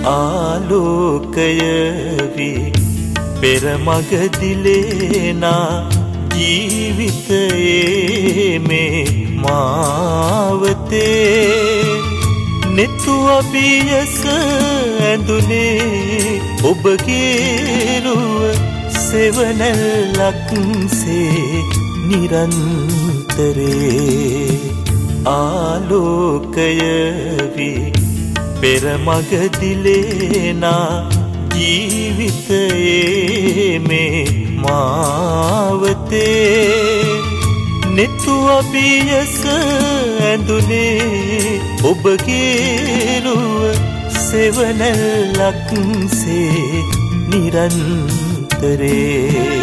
ආලෝකය වී පෙරමගදිලේනා ජීවිතයේ මේ මාවතේ නෙතු අභියස ඇඳුනේ ඔබගේ රුව සෙවණැල්ලක්සේ නිරන්තරේ ආලෝකය වී පෙරමගදිලේනා ජීවිතයේ මේ මාවතේ නෙතු අභියස ඇඳුනේ ඔබගේ රුව සෙවණැල්ලක්සේ නිරන්තරේ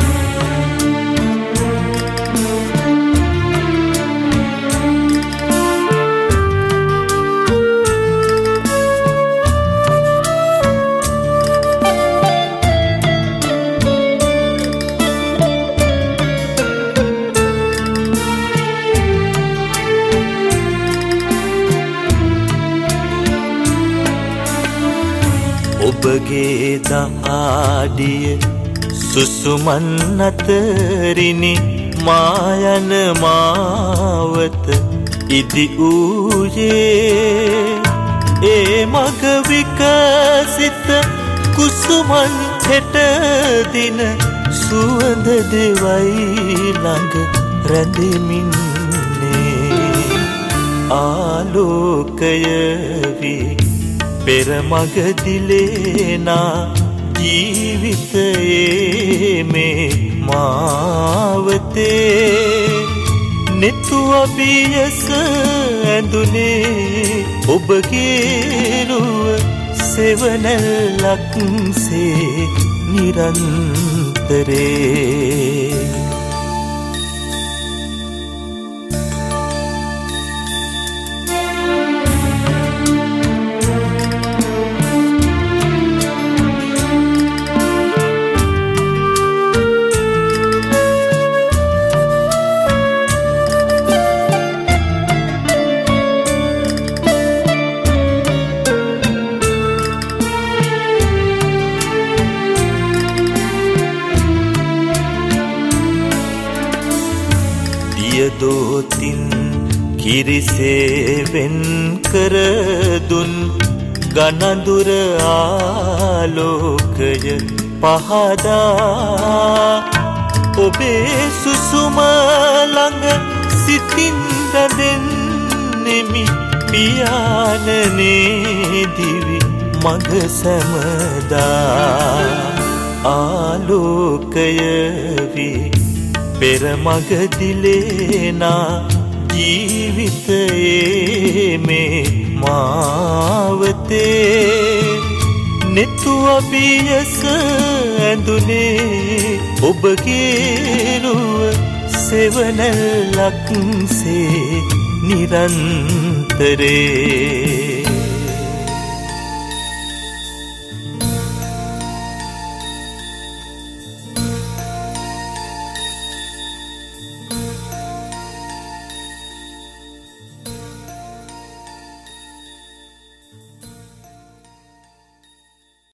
ඔබගේ දහාඩිය සුසුමන් අතරිනි මායන මාවත ඉදි වූයේ ඒ මග විකසිත කුසුමන් හෙට දින සුවඳ දෙවයි ළඟ රැඳෙමින්නේ ආලෝකය වී පෙරමගදිලේනා ජීවිතයේ මේ මාවතේ නෙතු අභියස ඇඳුනේ ඔබගේ රුව සෙවණැල්ලක්සේ නිරන්තරේ දෝතින් කිරිසේවෙන් කරදුන් ගණදුර ආලෝකය පහදා ඔබේ සුසුම ළඟ සිතින් රැඳෙන්නෙමි පියාණනේ දිවි මඟ සැමදා ආලෝකය වී පෙරමගදිලේනා ජීවිතයේ මේ මාවතේ නෙතු අභියස ඇඳුනේ ඔබගේ රුව සෙවණැල්ලක්සේ නිරන්තරේ